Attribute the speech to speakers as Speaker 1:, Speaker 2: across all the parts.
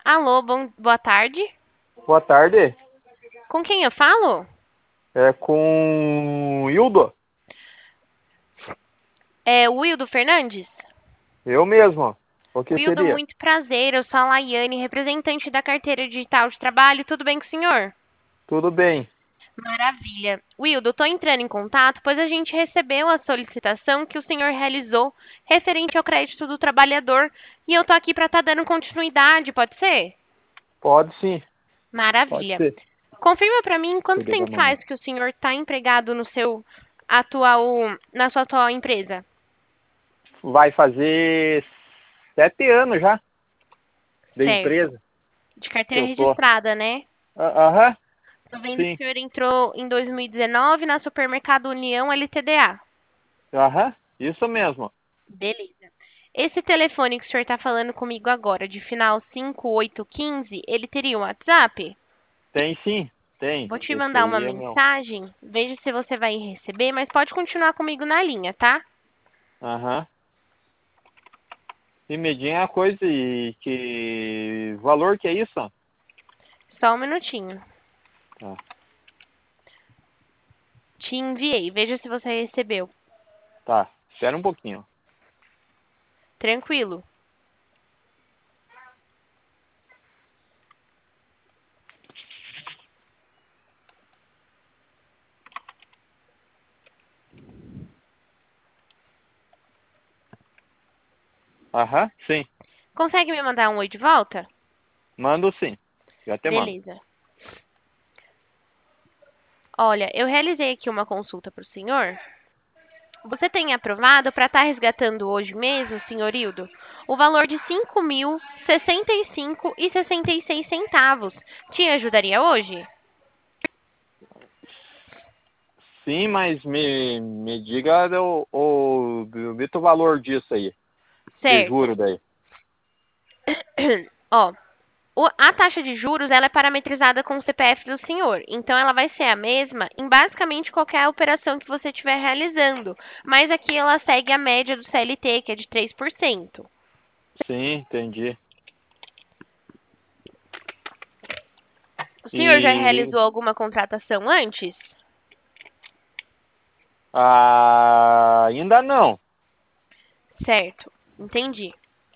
Speaker 1: Alô, boa tarde.
Speaker 2: Boa tarde.
Speaker 1: Com quem eu falo?
Speaker 2: É com Hildo.
Speaker 1: É o Wildo Fernandes?
Speaker 2: Eu mesmo. O que
Speaker 1: Wildo,
Speaker 2: seria?
Speaker 1: muito prazer. Eu sou a Laiane, representante da carteira digital de trabalho. Tudo bem com o senhor?
Speaker 2: Tudo bem.
Speaker 1: Maravilha. Wildo, estou entrando em contato, pois a gente recebeu a solicitação que o senhor realizou referente ao crédito do trabalhador e eu tô aqui para estar dando continuidade, pode ser?
Speaker 2: Pode sim. Pode
Speaker 1: Maravilha.
Speaker 2: ser.
Speaker 1: Confirma para mim quanto
Speaker 2: Cuida da
Speaker 1: tempo
Speaker 2: mamãe.
Speaker 1: faz que o senhor está empregado na sua atual empresa?
Speaker 2: Vai fazer 7 anos já de
Speaker 1: Certo.
Speaker 2: empresa
Speaker 1: De
Speaker 2: que
Speaker 1: carteira
Speaker 2: eu tô.
Speaker 1: registrada, né?
Speaker 2: Aham,
Speaker 1: Tô vendo que o
Speaker 2: sim.
Speaker 1: senhor entrou em 2019 na Supermercado União LTDA.
Speaker 2: Aham, isso mesmo.
Speaker 1: Beleza. Esse telefone que o senhor está falando comigo agora, de final 5815, ele teria um WhatsApp?
Speaker 2: Tem sim, tem.
Speaker 1: Vou te
Speaker 2: Esse
Speaker 1: mandar uma
Speaker 2: aí é meu.
Speaker 1: mensagem, veja se você vai receber, mas pode continuar comigo na linha, tá?
Speaker 2: Aham. E medinha é a coisa e que valor que é isso?
Speaker 1: Só um minutinho.
Speaker 2: Tá.
Speaker 1: Te enviei, veja se você recebeu.
Speaker 2: Tá. Espera um pouquinho.
Speaker 1: Tranquilo.
Speaker 2: Aham, sim.
Speaker 1: Consegue me mandar um oi de volta?
Speaker 2: Mando sim. Já te mando.
Speaker 1: Beleza. Olha, eu realizei aqui uma consulta para o senhor. Você tem aprovado para estar resgatando hoje mesmo, senhor Hildo, o valor de 5.065,66 centavos. Te ajudaria hoje?
Speaker 2: Sim, mas me diga o dito valor disso aí, de
Speaker 1: Certo.
Speaker 2: juro daí.
Speaker 1: Ó, a taxa de juros ela é parametrizada com o CPF do senhor. Então, ela vai ser a mesma em basicamente qualquer operação que você estiver realizando. Mas aqui ela segue a média do CLT, que é de 3%.
Speaker 2: Sim, entendi.
Speaker 1: O senhor já
Speaker 2: E
Speaker 1: realizou alguma contratação antes?
Speaker 2: ainda não,
Speaker 1: Certo, entendi.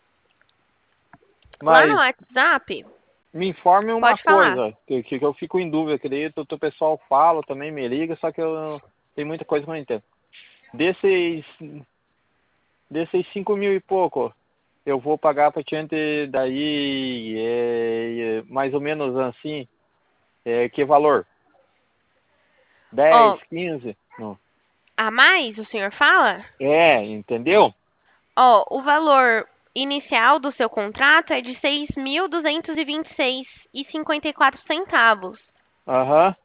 Speaker 1: Lá no
Speaker 2: mas
Speaker 1: WhatsApp,
Speaker 2: me informe uma
Speaker 1: pode falar.
Speaker 2: coisa, que eu fico em dúvida, acredito, o pessoal fala, também me liga, só que eu tem muita coisa que eu não entendo. Desses, desses 5.000 e pouco, eu vou pagar para gente daí, mais ou menos assim, que valor?
Speaker 1: Ó,
Speaker 2: 10, 15? Não.
Speaker 1: a mais, o senhor fala?
Speaker 2: Entendeu?
Speaker 1: Ó, o valor inicial do seu contrato é de 6.226,54 centavos.
Speaker 2: Aham.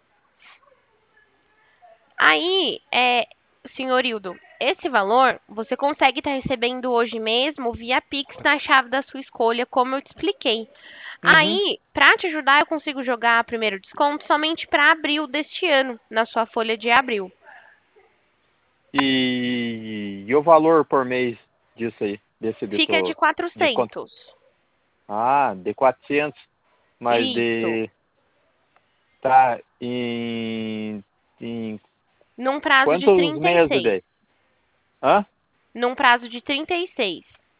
Speaker 1: Aí, senhor Hildo, esse valor você consegue estar recebendo hoje mesmo via Pix na chave da sua escolha, como eu te expliquei.
Speaker 2: Uhum.
Speaker 1: Aí, para te ajudar, eu consigo jogar primeiro desconto somente para abril deste ano, na sua folha de abril.
Speaker 2: E o valor por mês disso aí, desse
Speaker 1: Fica de
Speaker 2: dito desconto?
Speaker 1: 400.
Speaker 2: De 400, mas
Speaker 1: Isso.
Speaker 2: tá em
Speaker 1: Num prazo de
Speaker 2: quantos
Speaker 1: trinta e
Speaker 2: meses
Speaker 1: seis.
Speaker 2: daí? Hã?
Speaker 1: Num prazo de 36.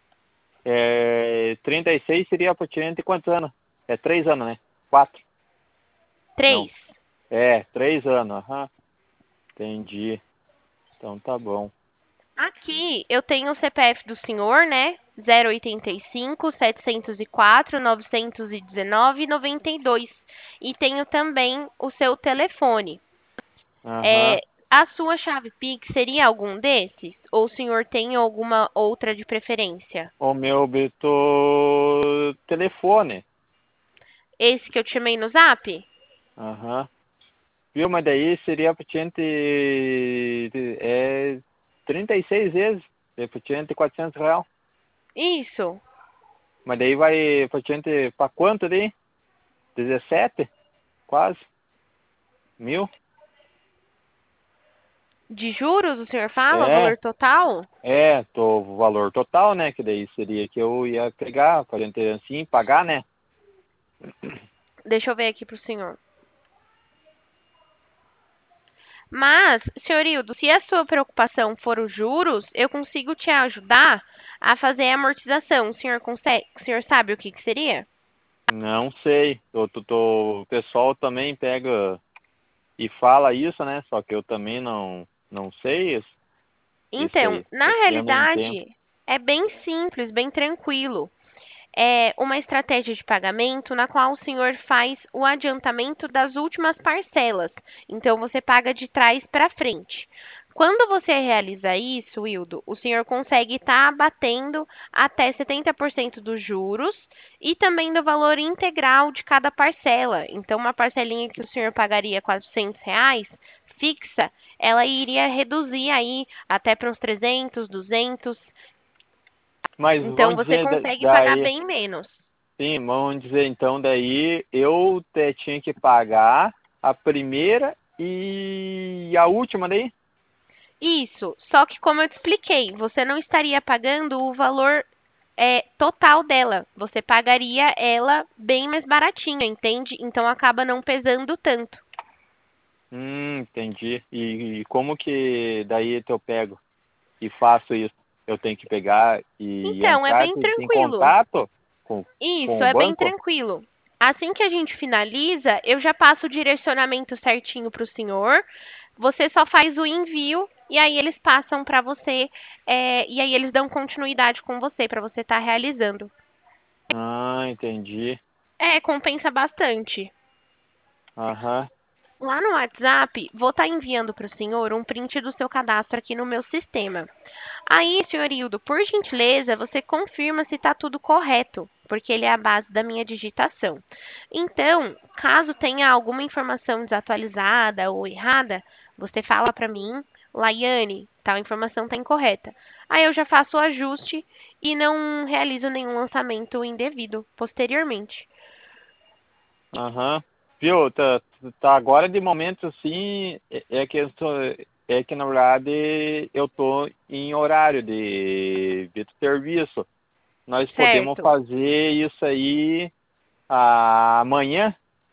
Speaker 2: 36 seria aproximadamente quantos anos? 3 anos, né? 4? Não.
Speaker 1: 3.
Speaker 2: 3 anos, aham. Entendi. Então tá bom.
Speaker 1: Aqui eu tenho o CPF do senhor, né? 085 704 919 92. E tenho também o seu telefone.
Speaker 2: Aham.
Speaker 1: É, a sua chave Pix seria algum desses? Ou o senhor tem alguma outra de preferência?
Speaker 2: O meu telefone.
Speaker 1: Esse que eu te chamei no Zap?
Speaker 2: Aham. Viu? Mas daí seria para gente 36 vezes. É para gente R$ 400.
Speaker 1: Isso.
Speaker 2: Mas daí vai para gente para quanto daí? 17? Quase. 1.000?
Speaker 1: De juros, o senhor fala?
Speaker 2: É,
Speaker 1: Valor total?
Speaker 2: o valor total, né? Que daí seria que eu ia pegar para gente assim pagar, né?
Speaker 1: Deixa eu ver aqui pro senhor. Mas, senhor Hildo, se a sua preocupação for os juros, eu consigo te ajudar a fazer a amortização. O senhor consegue? O senhor sabe o que que seria?
Speaker 2: Não sei. O pessoal também pega e fala isso, né? Só que eu também não sei isso
Speaker 1: Então,
Speaker 2: aí.
Speaker 1: na
Speaker 2: Eu não entendo.
Speaker 1: realidade, é bem simples, bem tranquilo. É uma estratégia de pagamento na qual o senhor faz o adiantamento das últimas parcelas. Então, você paga de trás para frente. Quando você realiza isso, Wildo, o senhor consegue estar abatendo até 70% dos juros e também do valor integral de cada parcela. Então, uma parcelinha que o senhor pagaria R$ 400, fixa, ela iria reduzir aí até para uns 300, 200.
Speaker 2: Mas
Speaker 1: Então,
Speaker 2: vamos
Speaker 1: você
Speaker 2: dizer
Speaker 1: consegue pagar
Speaker 2: daí,
Speaker 1: bem menos.
Speaker 2: sim, vamos dizer então daí eu tinha que pagar a primeira e a última daí?
Speaker 1: Isso, só que como eu te expliquei, você não estaria pagando o valor total dela. Você pagaria ela bem mais baratinha, entende? Então acaba não pesando tanto.
Speaker 2: Entendi. E como que daí eu pego e faço isso? Eu tenho que pegar e
Speaker 1: Então, é
Speaker 2: entrar
Speaker 1: bem
Speaker 2: em
Speaker 1: tranquilo.
Speaker 2: contato com
Speaker 1: Isso,
Speaker 2: o
Speaker 1: é bem
Speaker 2: banco?
Speaker 1: tranquilo. Assim que a gente finaliza, eu já passo o direcionamento certinho para o senhor. Você só faz o envio e aí eles passam para você, e aí eles dão continuidade com você para você estar realizando.
Speaker 2: Ah, entendi.
Speaker 1: Compensa bastante.
Speaker 2: Aham.
Speaker 1: Lá no WhatsApp, vou estar enviando para o senhor um print do seu cadastro aqui no meu sistema. Aí, senhor Hildo, por gentileza, você confirma se está tudo correto, porque ele é a base da minha digitação. Então, caso tenha alguma informação desatualizada ou errada, você fala para mim, Laiane, tal informação está incorreta. Aí eu já faço o ajuste e não realizo nenhum lançamento indevido posteriormente.
Speaker 2: Aham. Viu? Tá agora de momento assim, é que na verdade eu tô em horário de serviço. Nós podemos
Speaker 1: Certo.
Speaker 2: fazer isso aí amanhã,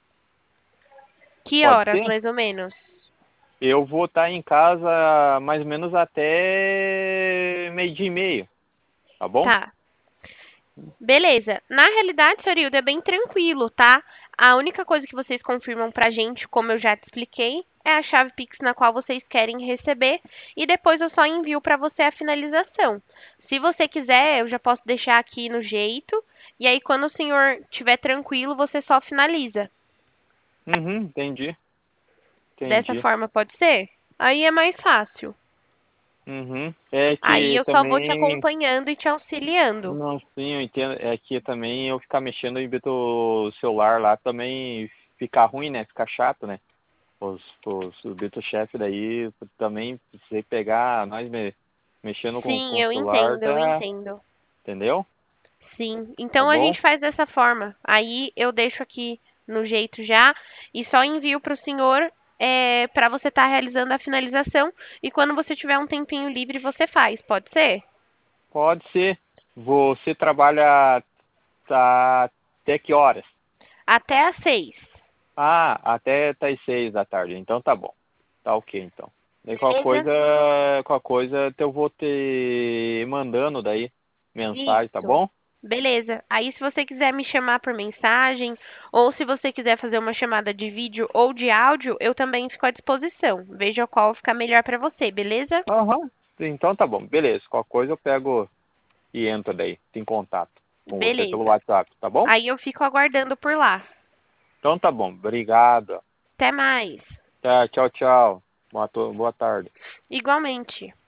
Speaker 1: Que
Speaker 2: pode
Speaker 1: horas,
Speaker 2: ser?
Speaker 1: mais ou menos?
Speaker 2: Eu vou estar em casa mais ou menos até meio-dia e meio, tá bom?
Speaker 1: Tá. Beleza. Na realidade, senhor Hildo, é bem tranquilo, tá? A única coisa que vocês confirmam pra gente, como eu já te expliquei, é a chave Pix na qual vocês querem receber e depois eu só envio para você a finalização. Se você quiser, eu já posso deixar aqui no jeito e aí quando o senhor estiver tranquilo, você só finaliza.
Speaker 2: Uhum, entendi,
Speaker 1: Dessa
Speaker 2: entendi.
Speaker 1: forma pode ser? Aí é mais fácil.
Speaker 2: Uhum. É
Speaker 1: Aí
Speaker 2: que
Speaker 1: eu só vou te
Speaker 2: também,
Speaker 1: acompanhando e te auxiliando.
Speaker 2: não, sim, eu entendo, é que também eu ficar mexendo em do celular lá também fica ruim, né? Fica chato, né? O Beto Chef daí também, se você pegar nós mexendo com
Speaker 1: Sim,
Speaker 2: o
Speaker 1: eu
Speaker 2: celular,
Speaker 1: entendo, eu
Speaker 2: tá,
Speaker 1: entendo.
Speaker 2: entendeu?
Speaker 1: Sim,
Speaker 2: Tá
Speaker 1: então a
Speaker 2: bom?
Speaker 1: gente faz dessa forma. Aí eu deixo aqui no jeito já e só envio para o senhor para você estar realizando a finalização. E quando você tiver um tempinho livre, você faz, pode ser?
Speaker 2: Pode ser. Você trabalha até que horas?
Speaker 1: Até às 6.
Speaker 2: Ah, até tá às 6 da tarde. Então tá bom. Tá ok, então. Daí
Speaker 1: Beleza?
Speaker 2: qualquer coisa eu vou te mandando daí mensagem, tá
Speaker 1: Isso.
Speaker 2: bom?
Speaker 1: Beleza. Aí, se você quiser me chamar por mensagem, ou se você quiser fazer uma chamada de vídeo ou de áudio, eu também fico à disposição. Veja qual ficar melhor para você, beleza?
Speaker 2: Aham. Então tá bom. Beleza. Qualquer coisa eu pego e entro daí, em contato com você pelo
Speaker 1: Beleza.
Speaker 2: WhatsApp, tá bom?
Speaker 1: Aí eu fico aguardando por lá.
Speaker 2: Então tá bom. Obrigado.
Speaker 1: Até mais.
Speaker 2: Tá, tchau, tchau. Boa tarde.
Speaker 1: Igualmente.